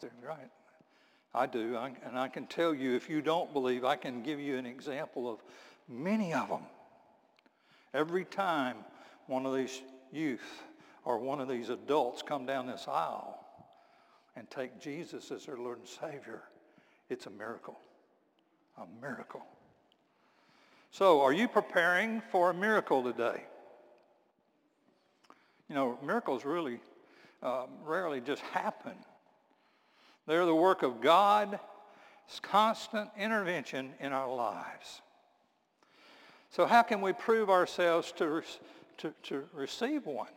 there, right? I do, and I can tell you, if you don't believe, I can give you an example of many of them. Every time one of these youth or one of these adults come down this aisle and take Jesus as their Lord and Savior, it's a miracle. A miracle. So, are you preparing for a miracle today? You know, miracles really rarely just happen. They're the work of God's constant intervention in our lives. So how can we prove ourselves to receive one?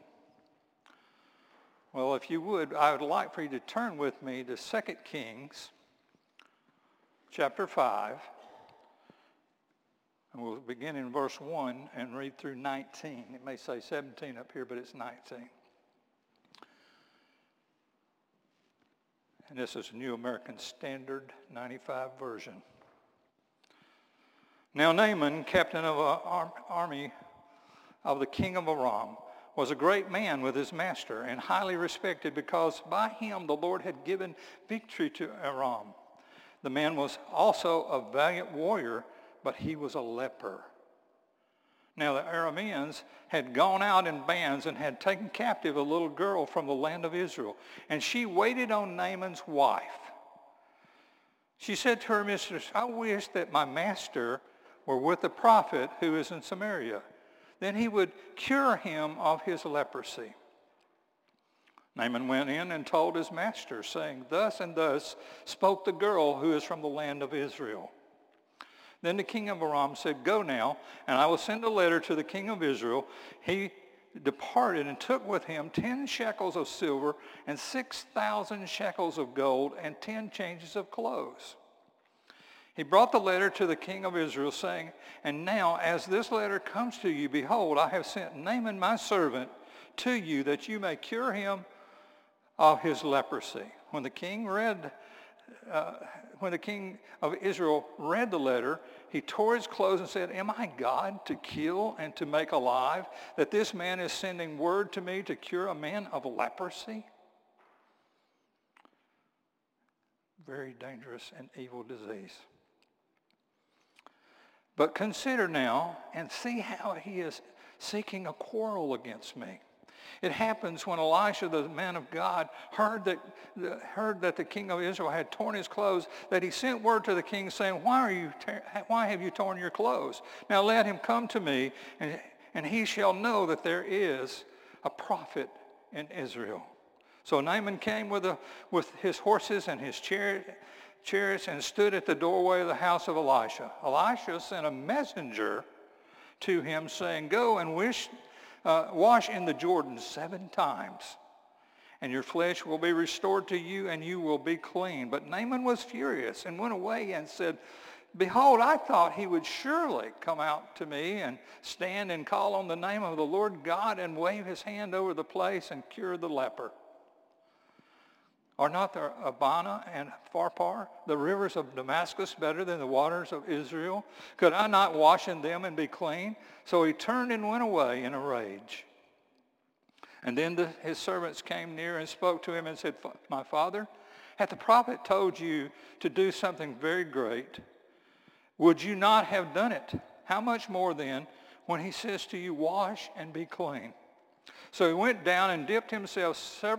Well, if you would, I would like for you to turn with me to 2 Kings chapter 5. And we'll begin in verse 1 and read through 19. It may say 17 up here, but it's 19. And this is New American Standard 95 version. Now Naaman, captain of an army of the king of Aram, was a great man with his master and highly respected because by him the Lord had given victory to Aram. The man was also a valiant warrior, but he was a leper. Now the Arameans had gone out in bands and had taken captive a little girl from the land of Israel, and she waited on Naaman's wife. She said to her mistress, I wish that my master were with the prophet who is in Samaria. Then he would cure him of his leprosy. Naaman went in and told his master, saying, Thus and thus spoke the girl who is from the land of Israel. Then the king of Aram said, Go now, and I will send a letter to the king of Israel. He departed and took with him 10 shekels of silver and 6,000 shekels of gold and 10 changes of clothes. He brought the letter to the king of Israel, saying, And now, as this letter comes to you, behold, I have sent Naaman my servant to you, that you may cure him of his leprosy. When the king of Israel read the letter, he tore his clothes and said, Am I God to kill and to make alive, that this man is sending word to me to cure a man of leprosy? Very dangerous and evil disease. But consider now and see how he is seeking a quarrel against me. It happens when Elisha, the man of God, heard that the king of Israel had torn his clothes, that he sent word to the king saying, Why have you torn your clothes? Now let him come to me, and he shall know that there is a prophet in Israel. So Naaman came with his horses and his chariots and stood at the doorway of the house of Elisha. Elisha sent a messenger to him saying, Go and wash in the Jordan 7 times, and your flesh will be restored to you, and you will be clean. But Naaman was furious and went away and said, Behold, I thought he would surely come out to me and stand and call on the name of the Lord God and wave his hand over the place and cure the leper. Are not the Abana and Pharpar, the rivers of Damascus, better than the waters of Israel? Could I not wash in them and be clean? So he turned and went away in a rage. And then his servants came near and spoke to him and said, My father, hath the prophet told you to do something very great? Would you not have done it? How much more then when he says to you, Wash and be clean? So he went down and dipped himself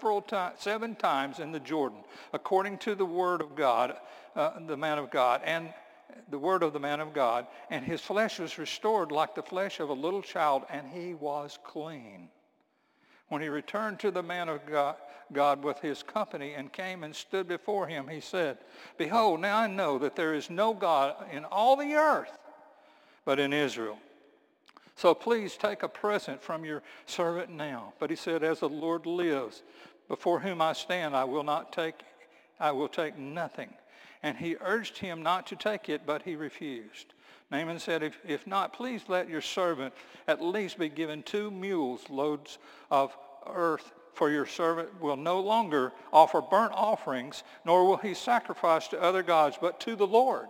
7 times in the Jordan, according to the word of God, the man of God, and the word of the man of God. And his flesh was restored like the flesh of a little child, and he was clean. When he returned to the man of God with his company and came and stood before him, he said, Behold, now I know that there is no God in all the earth but in Israel. So please take a present from your servant now. But he said, As the Lord lives, before whom I stand, I will take nothing. And he urged him not to take it, but he refused. Naaman said, If not, please let your servant at least be given 2 mules loads of earth, for your servant will no longer offer burnt offerings, nor will he sacrifice to other gods, but to the Lord.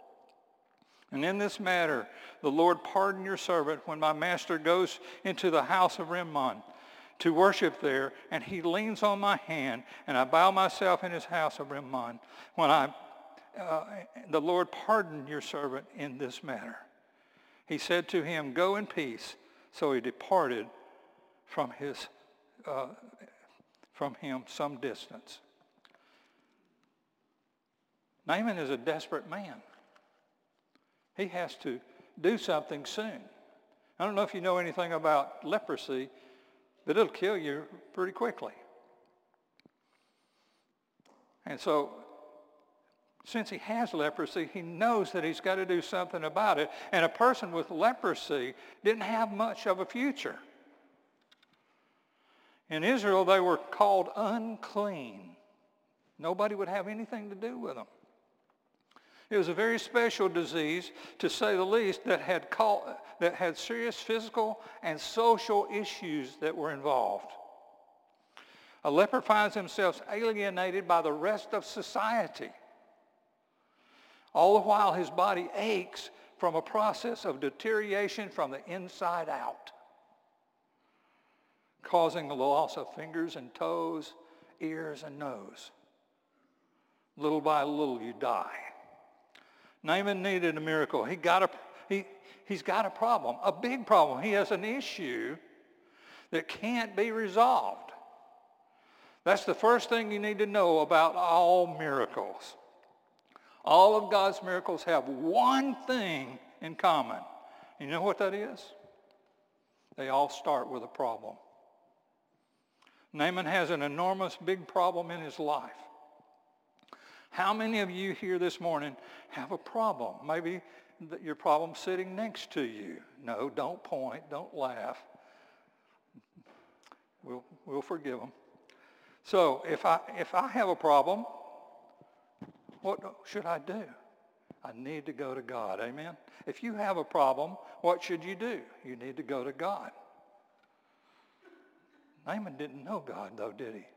And in this matter, the Lord pardon your servant when my master goes into the house of Rimmon. to worship there, and he leans on my hand, and I bow myself in his house of Rimmon. When the Lord pardoned your servant in this matter. He said to him, go in peace. So he departed from him some distance. Naaman is a desperate man. He has to do something soon. I don't know if you know anything about leprosy, but it'll kill you pretty quickly. And so, since he has leprosy, he knows that he's got to do something about it. And a person with leprosy didn't have much of a future. In Israel, they were called unclean. Nobody would have anything to do with them. It was a very special disease, to say the least, that had serious physical and social issues that were involved. A leper finds himself alienated by the rest of society, all the while his body aches from a process of deterioration from the inside out, causing the loss of fingers and toes, ears and nose. Little by little you die. Naaman needed a miracle. He's got a problem, a big problem. He has an issue that can't be resolved. That's the first thing you need to know about all miracles. All of God's miracles have one thing in common. You know what that is? They all start with a problem. Naaman has an enormous big problem in his life. How many of you here this morning have a problem? Maybe your problem's sitting next to you. No, don't point, don't laugh. We'll forgive them. So if I have a problem, what should I do? I need to go to God. Amen? If you have a problem, what should you do? You need to go to God. Naaman didn't know God, though, did he?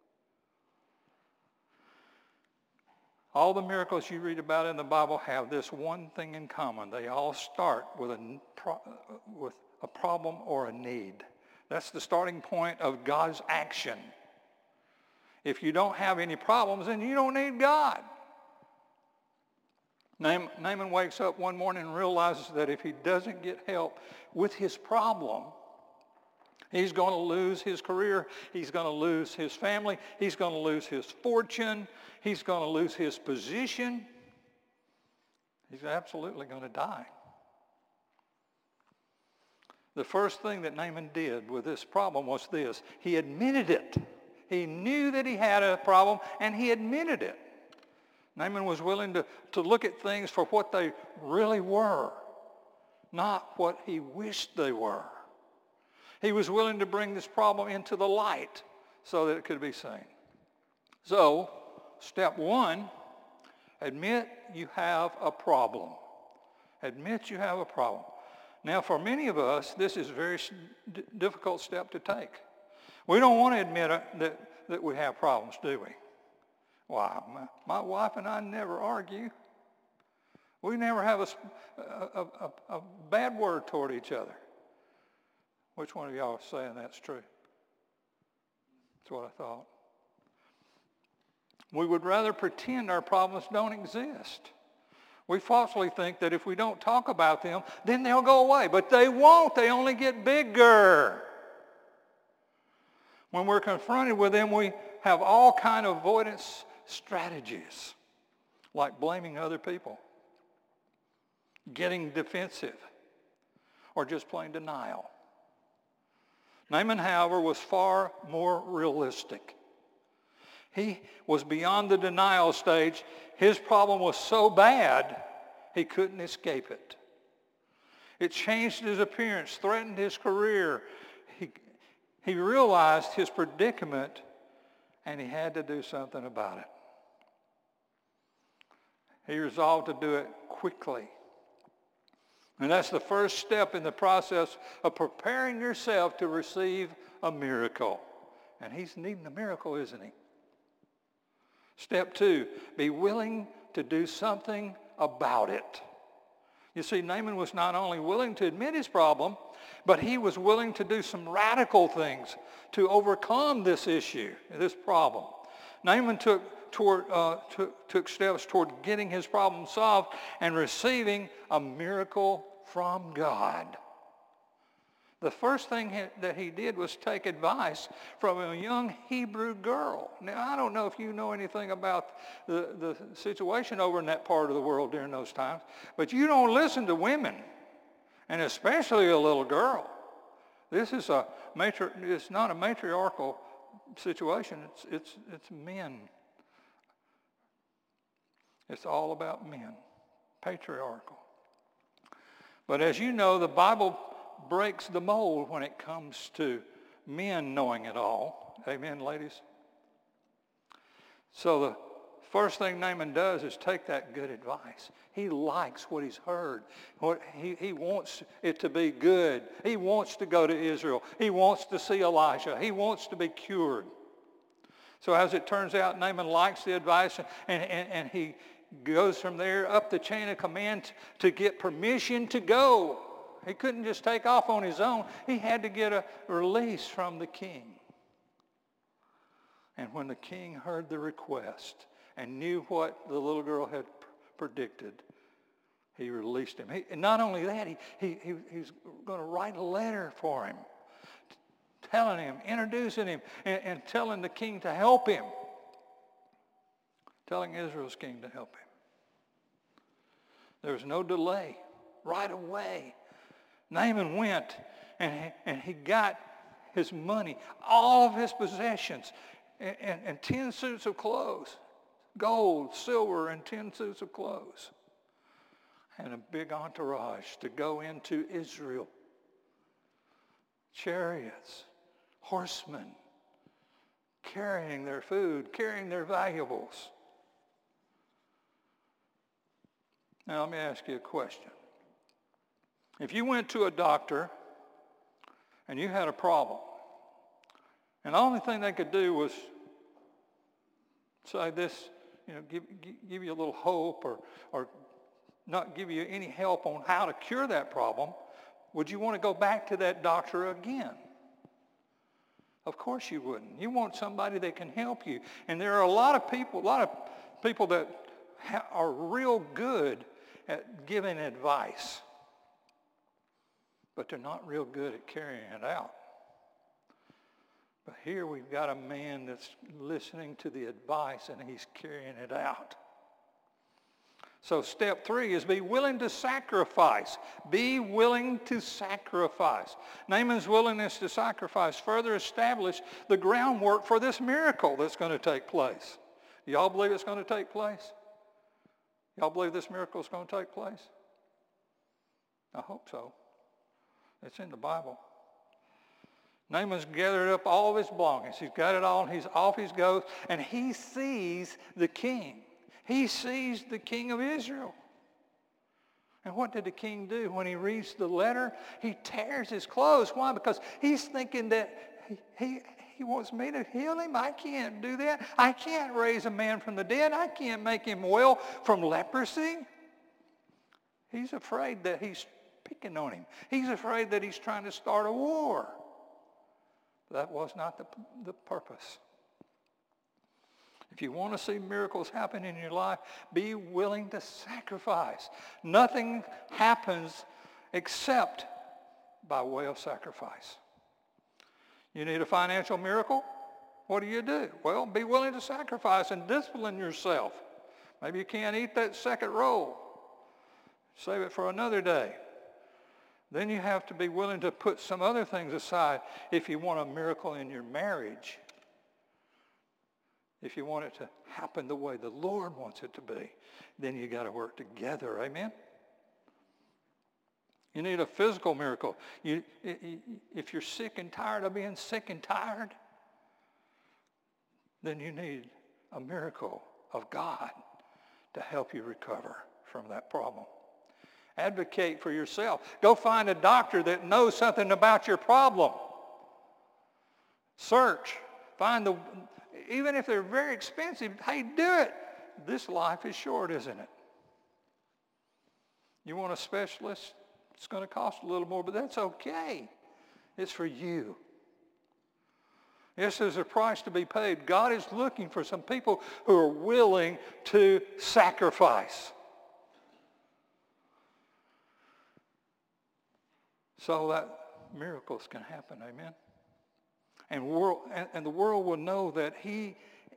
All the miracles you read about in the Bible have this one thing in common. They all start with a problem or a need. That's the starting point of God's action. If you don't have any problems, then you don't need God. Naaman wakes up one morning and realizes that if he doesn't get help with his problem, he's going to lose his career. He's going to lose his family. He's going to lose his fortune. He's going to lose his position. He's absolutely going to die. The first thing that Naaman did with this problem was this. He admitted it. He knew that he had a problem, and he admitted it. Naaman was willing to look at things for what they really were, not what he wished they were. He was willing to bring this problem into the light so that it could be seen. So, step one, admit you have a problem. Admit you have a problem. Now, for many of us, this is a very difficult step to take. We don't want to admit that we have problems, do we? Why, my wife and I never argue. We never have a bad word toward each other. Which one of y'all is saying that's true? That's what I thought. We would rather pretend our problems don't exist. We falsely think that if we don't talk about them, then they'll go away. But they won't. They only get bigger. When we're confronted with them, we have all kind of avoidance strategies, like blaming other people, getting defensive, or just plain denial. Naaman, however, was far more realistic. He was beyond the denial stage. His problem was so bad, he couldn't escape it. It changed his appearance, threatened his career. He realized his predicament, and he had to do something about it. He resolved to do it quickly. And that's the first step in the process of preparing yourself to receive a miracle. And he's needing a miracle, isn't he? Step two, be willing to do something about it. You see, Naaman was not only willing to admit his problem, but he was willing to do some radical things to overcome this issue, this problem. Naaman took steps toward getting his problem solved and receiving a miracle from God. The first thing that he did was take advice from a young Hebrew girl. Now, I don't know if you know anything about the situation over in that part of the world during those times, but you don't listen to women, and especially a little girl. This is it's not a matriarchal situation. It's men. It's all about men, patriarchal. But as you know, the Bible breaks the mold when it comes to men knowing it all. Amen, ladies? So the first thing Naaman does is take that good advice. He likes what he's heard. He wants it to be good. He wants to go to Israel. He wants to see Elijah. He wants to be cured. So as it turns out, Naaman likes the advice, and he goes from there up the chain of command to get permission to go. He couldn't just take off on his own. He had to get a release from the king. And when the king heard the request and knew what the little girl had predicted, he released him. And not only that, he's going to write a letter for him, telling him, introducing him, and telling the king to help him. Telling Israel's king to help him. There was no delay. Right away, Naaman went and he got his money, all of his possessions, and 10 suits of clothes, gold, silver, and 10 suits of clothes, and a big entourage to go into Israel. Chariots, horsemen, carrying their food, carrying their valuables. Now, let me ask you a question. If you went to a doctor and you had a problem, and the only thing they could do was say this, give you a little hope or not give you any help on how to cure that problem, would you want to go back to that doctor again? Of course you wouldn't. You want somebody that can help you. And there are a lot of people that are real good at giving advice, but they're not real good at carrying it out. But here we've got a man that's listening to the advice and he's carrying it out. So step 3 is be willing to sacrifice. Be willing to sacrifice. Naaman's willingness to sacrifice further established the groundwork for this miracle that's going to take place. Do y'all believe it's going to take place? Y'all believe this miracle is going to take place? I hope so. It's in the Bible. Naaman's gathered up all of his belongings. He's got it all. He's off his goes. And he sees the king. He sees the king of Israel. And what did the king do when he reads the letter? He tears his clothes. Why? Because he's thinking that he wants me to heal him. I can't do that. I can't raise a man from the dead. I can't make him well from leprosy. He's afraid that he's picking on him. He's afraid that he's trying to start a war. That was not the purpose. If you want to see miracles happen in your life, be willing to sacrifice. Nothing happens except by way of sacrifice. You need a financial miracle? What do? Well, be willing to sacrifice and discipline yourself. Maybe you can't eat that second roll. Save it for another day. Then you have to be willing to put some other things aside if you want a miracle in your marriage. If you want it to happen the way the Lord wants it to be, then you got to work together. Amen? You need a physical miracle. If you're sick and tired of being sick and tired, then you need a miracle of God to help you recover from that problem. Advocate for yourself. Go find a doctor that knows something about your problem. Search. Even if they're very expensive, hey, do it. This life is short, isn't it? You want a specialist? It's going to cost a little more, but that's okay. It's for you. Yes, there's a price to be paid. God is looking for some people who are willing to sacrifice. So that miracles can happen, amen? And the world will know that he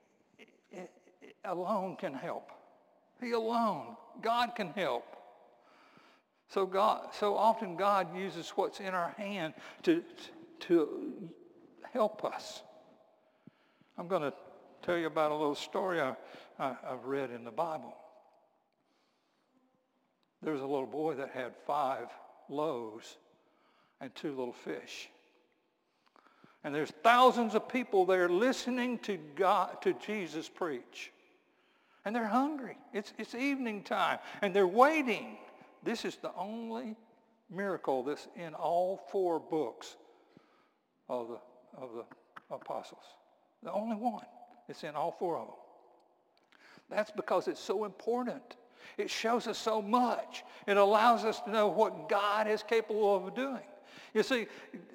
alone can help. He alone, God can help. So often God uses what's in our hand to help us. I'm going to tell you about a little story I've read in the Bible. There was a little boy that had 5 loaves and 2 little fish. And there's thousands of people there listening to Jesus preach. And they're hungry. It's evening time. And they're waiting. This is the only miracle that's in all 4 books of the apostles. The only one. It's in all 4 of them. That's because it's so important. It shows us so much. It allows us to know what God is capable of doing. You see,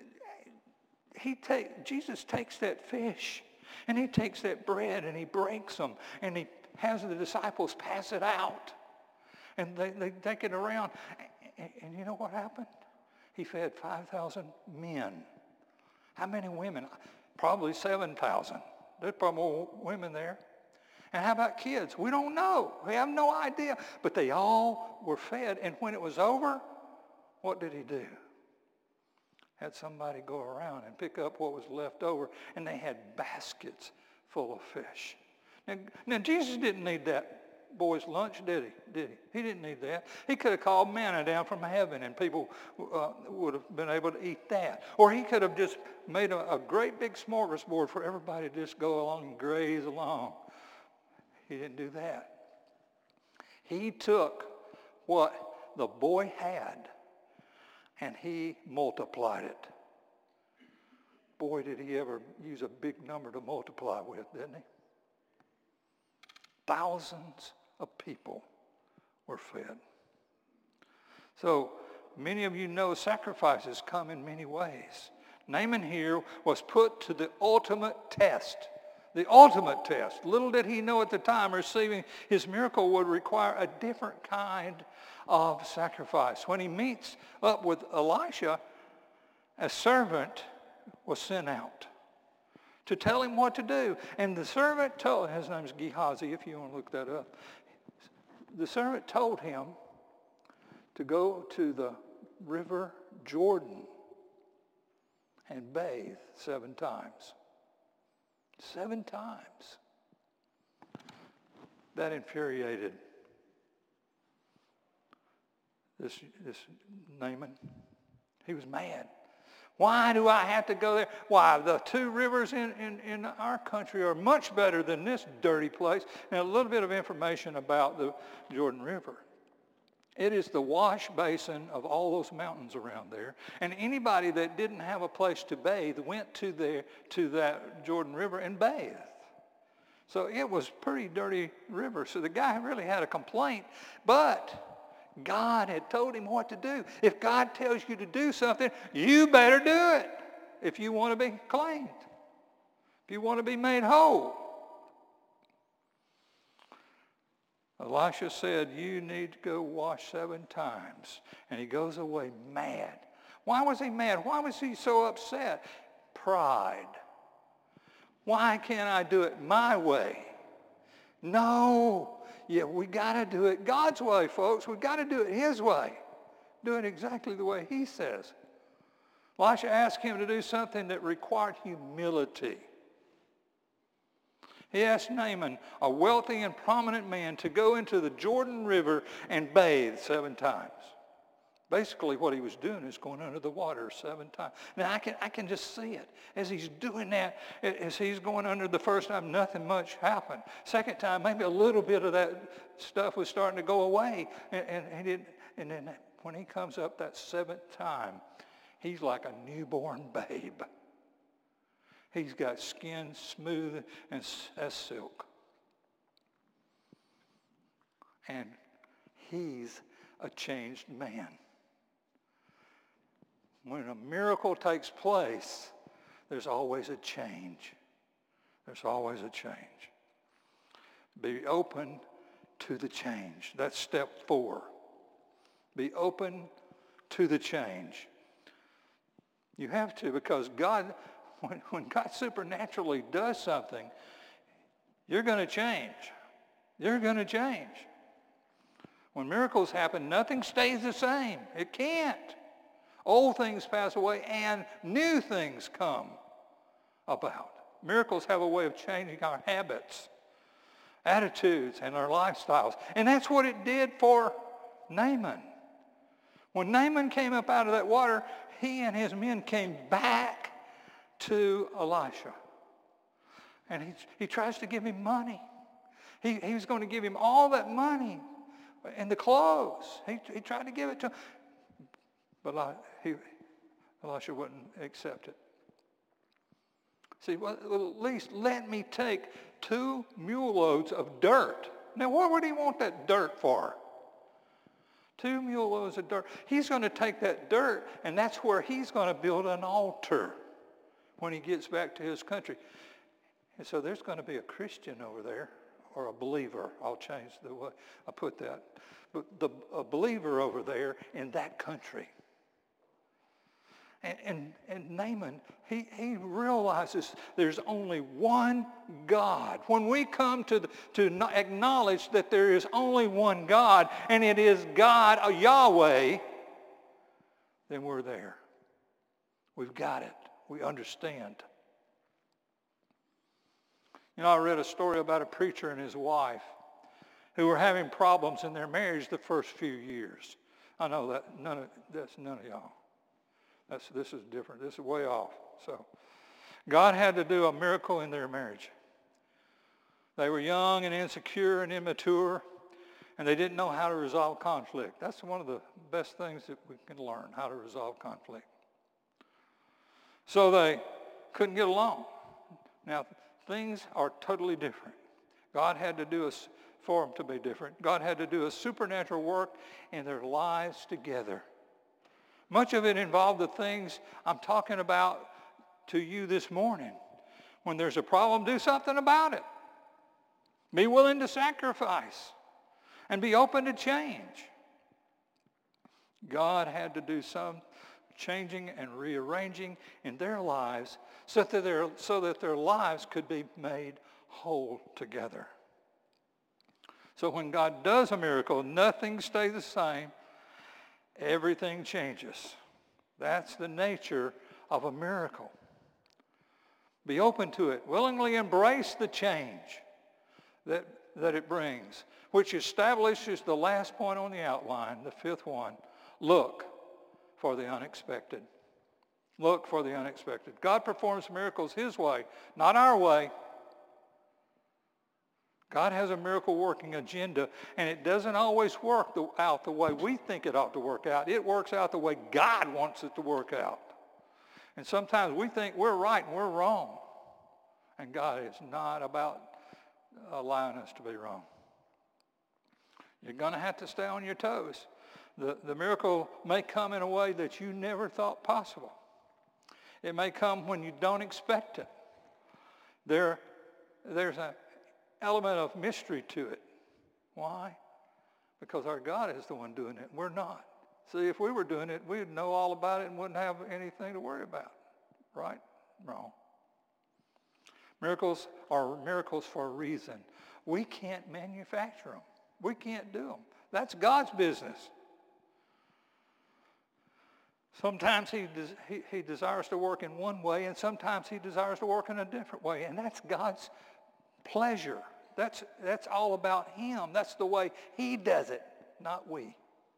Jesus takes that fish and he takes that bread and he breaks them and he has the disciples pass it out. And they take it around. And you know what happened? He fed 5,000 men. How many women? Probably 7,000. There's probably more women there. And how about kids? We don't know. We have no idea. But they all were fed. And when it was over, what did he do? Had somebody go around and pick up what was left over. And they had baskets full of fish. Now Jesus didn't need that boy's lunch, did he? He didn't need that. He could have called manna down from heaven and people would have been able to eat that. Or he could have just made a great big smorgasbord for everybody to just go along and graze along. He didn't do that. He took what the boy had and he multiplied it. Boy, did he ever use a big number to multiply with, didn't he? Thousands of people were fed. So many of you know sacrifices come in many ways. Naaman here was put to the ultimate test. The ultimate test. Little did he know at the time receiving his miracle would require a different kind of sacrifice. When he meets up with Elisha, a servant was sent out to tell him what to do. And the servant told, his name is Gehazi, if you want to look that up. The servant told him to go to the river Jordan and bathe 7 times. 7 times. That infuriated this Naaman. He was mad. Why do I have to go there? Why, the 2 rivers in our country are much better than this dirty place. And a little bit of information about the Jordan River. It is the wash basin of all those mountains around there. And anybody that didn't have a place to bathe went to that Jordan River and bathed. So it was a pretty dirty river. So the guy really had a complaint. But God had told him what to do. If God tells you to do something, you better do it if you want to be cleansed, if you want to be made whole. Elisha said, you need to go wash 7 times. And he goes away mad. Why was he mad? Why was he so upset? Pride. Why can't I do it my way? No. Yeah, we got to do it God's way, folks. We got to do it his way. Do it exactly the way he says. Elisha asked him to do something that required humility. He asked Naaman, a wealthy and prominent man, to go into the Jordan River and bathe 7 times. Basically, what he was doing is going under the water 7 times. Now, I can just see it. As he's doing that, as he's going under the first time, nothing much happened. Second time, maybe a little bit of that stuff was starting to go away. And then when he comes up that 7th time, he's like a newborn babe. He's got skin smooth as silk. And he's a changed man. When a miracle takes place, there's always a change. There's always a change. Be open to the change. That's step 4. Be open to the change. You have to, because God, when God supernaturally does something, you're going to change. You're going to change. When miracles happen, nothing stays the same. It can't. Old things pass away and new things come about. Miracles have a way of changing our habits, attitudes, and our lifestyles. And that's what it did for Naaman. When Naaman came up out of that water, he and his men came back to Elisha. And he tries to give him money. He was going to give him all that money and the clothes. He tried to give it to him. But Elisha wouldn't accept it. See, well, at least let me take 2 mule loads of dirt. Now, what would he want that dirt for? 2 mule loads of dirt. He's going to take that dirt, and that's where he's going to build an altar when he gets back to his country. And so there's going to be a Christian over there, or a believer. I'll change the way I put that. But a believer over there in that country. And Naaman, he realizes there's only one God. When we come to acknowledge that there is only one God, and it is God, Yahweh, then we're there. We've got it. We understand. You know, I read a story about a preacher and his wife who were having problems in their marriage the first few years. I know that that's none of y'all. This is different. This is way off. So God had to do a miracle in their marriage. They were young and insecure and immature, and they didn't know how to resolve conflict. That's one of the best things that we can learn, how to resolve conflict. So they couldn't get along. Now, things are totally different. God had to do for them to be different. God had to do a supernatural work in their lives together. Much of it involved the things I'm talking about to you this morning. When there's a problem, do something about it. Be willing to sacrifice and be open to change. God had to do some changing and rearranging in their lives so that their lives could be made whole together. So when God does a miracle, nothing stays the same. Everything changes. That's the nature of a miracle. Be open to it. Willingly embrace the change that it brings, which establishes the last point on the outline, the 5th one. Look for the unexpected. Look for the unexpected. God performs miracles his way, not our way. God has a miracle working agenda, and it doesn't always work out the way we think it ought to work out. It works out the way God wants it to work out. And sometimes we think we're right and we're wrong. And God is not about allowing us to be wrong. You're going to have to stay on your toes. The miracle may come in a way that you never thought possible. It may come when you don't expect it. There's an element of mystery to it. Why? Because our God is the one doing it. We're not. See, if we were doing it, we'd know all about it and wouldn't have anything to worry about. Right? Wrong. Miracles are miracles for a reason. We can't manufacture them. We can't do them. That's God's business. Sometimes he desires to work in one way, and sometimes he desires to work in a different way. And that's God's pleasure. That's all about him. That's the way he does it, not we.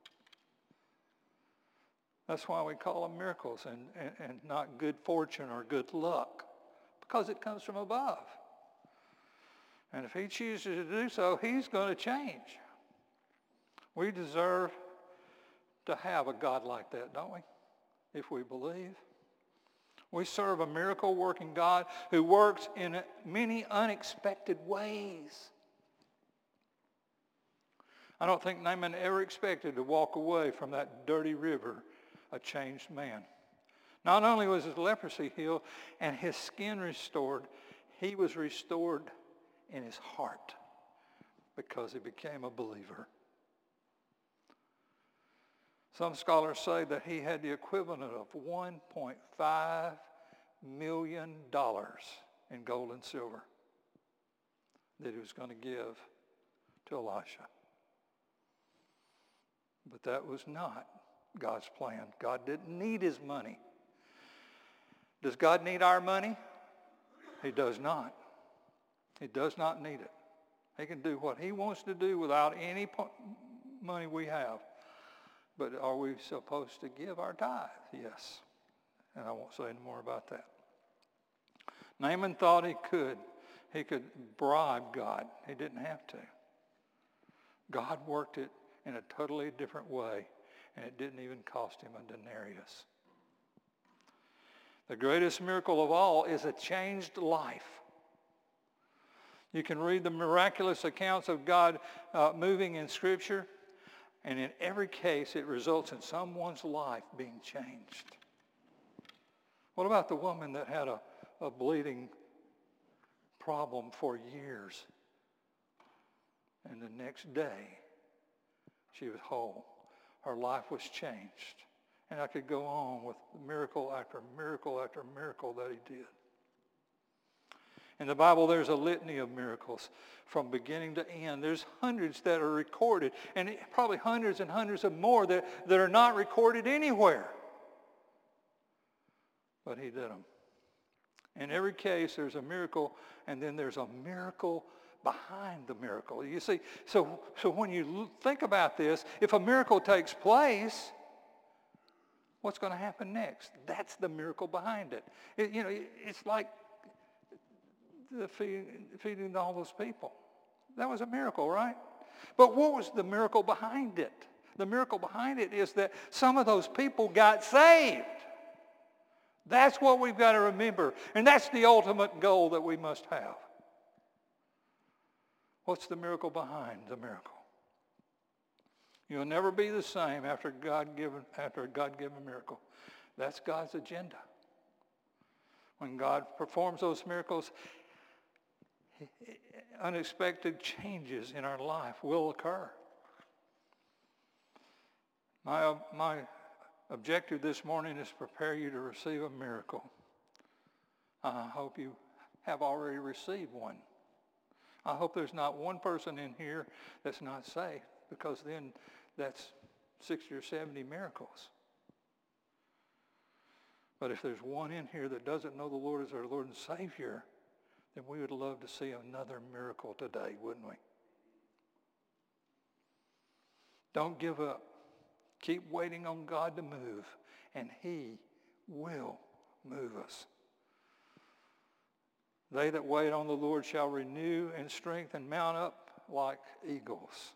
That's why we call them miracles and not good fortune or good luck, because it comes from above. And if he chooses to do so, he's going to change. We deserve to have a God like that, don't we? If we believe. We serve a miracle-working God who works in many unexpected ways. I don't think Naaman ever expected to walk away from that dirty river a changed man. Not only was his leprosy healed and his skin restored, he was restored in his heart because he became a believer. Some scholars say that he had the equivalent of $1.5 million in gold and silver that he was going to give to Elisha. But that was not God's plan. God didn't need his money. Does God need our money? He does not. He does not need it. He can do what he wants to do without any money we have. But are we supposed to give our tithe? Yes. And I won't say any more about that. Naaman thought he could. He could bribe God. He didn't have to. God worked it in a totally different way, and it didn't even cost him a denarius. The greatest miracle of all is a changed life. You can read the miraculous accounts of God moving in Scripture, and in every case it results in someone's life being changed. What about the woman that had a bleeding problem for years, and the next day she was whole? Her life was changed. And I could go on with miracle after miracle after miracle that he did. In the Bible, there's a litany of miracles from beginning to end. There's hundreds that are recorded, and probably hundreds and hundreds of more that are not recorded anywhere. But he did them. In every case, there's a miracle, and then there's a miracle behind the miracle. You see, so when you think about this, if a miracle takes place, what's going to happen next? That's the miracle behind it. It's like the feeding all those people. That was a miracle, right? But what was the miracle behind it? The miracle behind it is that some of those people got saved. That's what we've got to remember. And that's the ultimate goal that we must have. What's the miracle behind the miracle? You'll never be the same after a God-given miracle. That's God's agenda. When God performs those miracles, unexpected changes in our life will occur. My objective this morning is to prepare you to receive a miracle. I hope you have already received one. I hope there's not one person in here that's not saved, because then that's 60 or 70 miracles. But if there's one in here that doesn't know the Lord as our Lord and Savior, then we would love to see another miracle today, wouldn't we? Don't give up. Keep waiting on God to move, and he will move us. They that wait on the Lord shall renew in strength and mount up like eagles.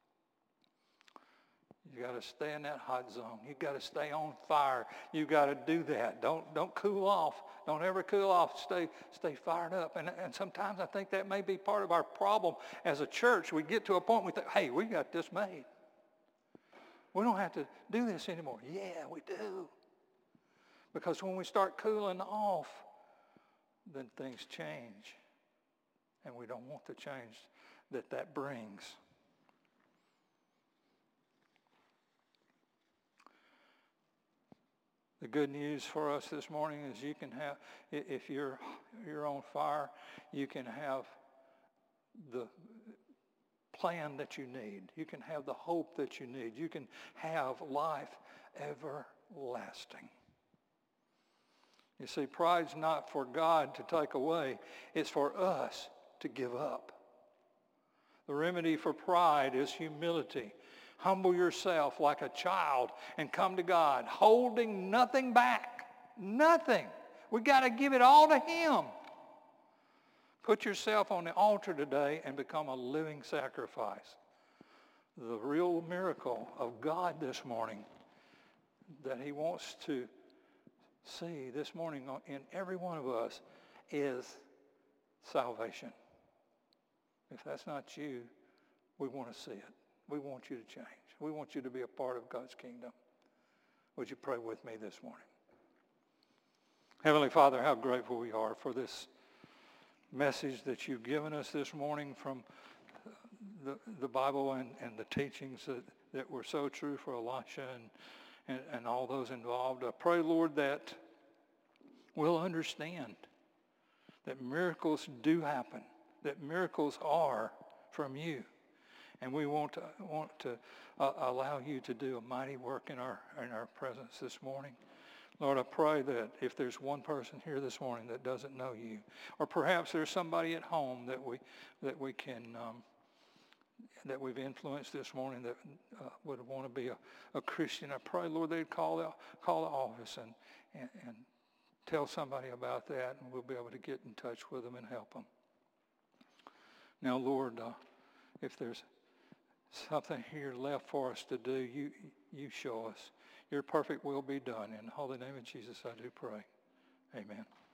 You got to stay in that hot zone. You got to stay on fire. You got to do that. Don't cool off. Don't ever cool off. Stay fired up. And sometimes I think that may be part of our problem as a church. We get to a point we think, hey, we got this made. We don't have to do this anymore. Yeah, we do. Because when we start cooling off, then things change. And we don't want the change that brings. The good news for us this morning is you can have, if you're on fire, you can have the plan that you need. You can have the hope that you need. You can have life everlasting. You see, pride's not for God to take away. It's for us to give up. The remedy for pride is humility. Humble yourself like a child and come to God, holding nothing back. Nothing. We got to give it all to him. Put yourself on the altar today and become a living sacrifice. The real miracle of God this morning that he wants to see this morning in every one of us is salvation. If that's not you, we want to see it. We want you to change. We want you to be a part of God's kingdom. Would you pray with me this morning? Heavenly Father, how grateful we are for this message that you've given us this morning from the Bible and the teachings that were so true for Elisha and all those involved. I pray, Lord, that we'll understand that miracles do happen, that miracles are from you. And we want to allow you to do a mighty work in our presence this morning. Lord, I pray that if there's one person here this morning that doesn't know you, or perhaps there's somebody at home that we've influenced this morning that would want to be a Christian, I pray, Lord, they'd call the office and tell somebody about that, and we'll be able to get in touch with them and help them. Now, Lord, if there's something here left for us to do, you show us. Your perfect will be done. In the holy name of Jesus, I do pray. Amen.